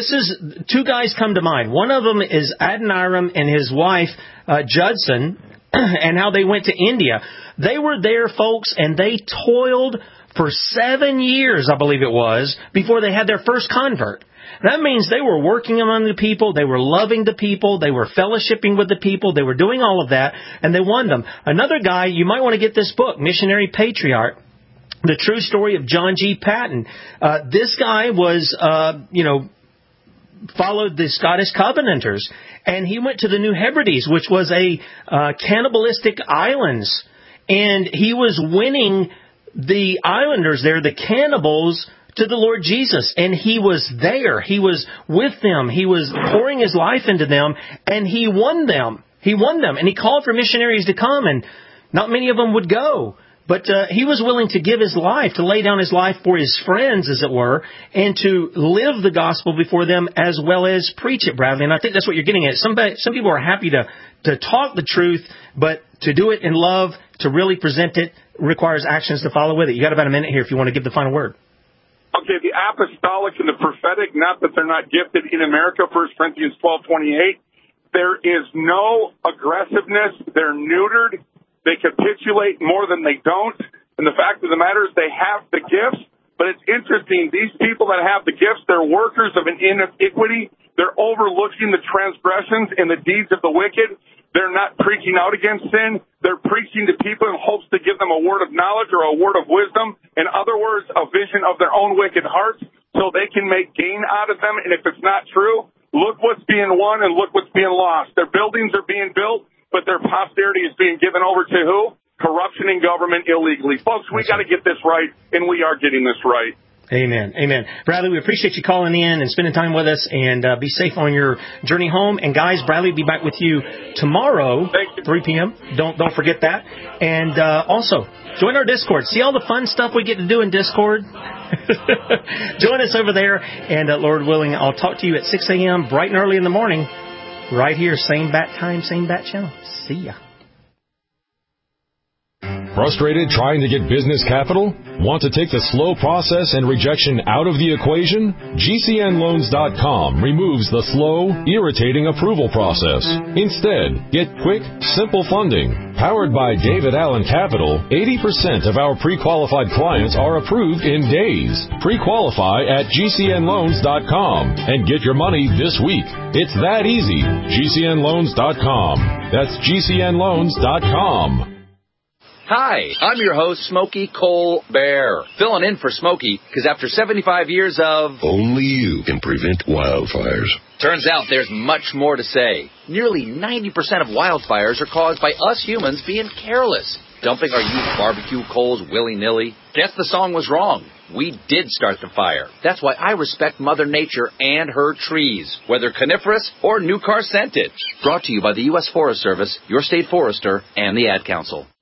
two guys come to mind. One of them is Adoniram and his wife, Judson, and how they went to India. They were there, folks, and they toiled for 7 years, I believe it was, before they had their first convert. That means they were working among the people, they were loving the people, they were fellowshipping with the people, they were doing all of that, and they won them. Another guy, you might want to get this book, Missionary Patriarch, The True Story of John G. Patton. This guy was, followed the Scottish Covenanters, and he went to the New Hebrides, which was a cannibalistic islands, and he was winning the islanders there, the cannibals, to the Lord Jesus. And he was there. He was with them. He was pouring his life into them, and he won them. He won them. And he called for missionaries to come, and not many of them would go. But he was willing to give his life, to lay down his life for his friends, as it were, and to live the gospel before them as well as preach it, Bradley. And I think that's what you're getting at. Some people are happy to talk the truth, but to do it in love, to really present it, requires actions to follow with it. You got about a minute here if you want to give the final word. Okay, the apostolic and the prophetic, not that they're not gifted in America, 1 Corinthians 12:28. There is no aggressiveness. They're neutered. They capitulate more than they don't. And the fact of the matter is they have the gifts. But it's interesting, these people that have the gifts, they're workers of an iniquity. They're overlooking the transgressions and the deeds of the wicked. They're not preaching out against sin. They're preaching to people in hopes to give them a word of knowledge or a word of wisdom. In other words, a vision of their own wicked hearts so they can make gain out of them. And if it's not true, look what's being won and look what's being lost. Their buildings are being built, but their posterity is being given over to who? Corruption in government illegally. Folks, we got to get this right, and we are getting this right. Amen. Amen. Bradley, we appreciate you calling in and spending time with us, and be safe on your journey home. And guys, Bradley will be back with you tomorrow, 3 p.m. Don't forget that. And also, join our Discord. See all the fun stuff we get to do in Discord? Join us over there, and Lord willing, I'll talk to you at 6 a.m. bright and early in the morning, right here, same bat time, same bat channel. See ya. Frustrated trying to get business capital? Want to take the slow process and rejection out of the equation? GCNLoans.com removes the slow, irritating approval process. Instead, get quick, simple funding. Powered by David Allen Capital, 80% of our pre-qualified clients are approved in days. Pre-qualify at GCNLoans.com and get your money this week. It's that easy. GCNLoans.com. That's GCNLoans.com. Hi, I'm your host, Smokey Colbert, filling in for Smokey, because after 75 years of... Only you can prevent wildfires. Turns out there's much more to say. Nearly 90% of wildfires are caused by us humans being careless, dumping our used barbecue coals willy-nilly. Guess the song was wrong. We did start the fire. That's why I respect Mother Nature and her trees, whether coniferous or new car scented. Brought to you by the U.S. Forest Service, your state forester, and the Ad Council.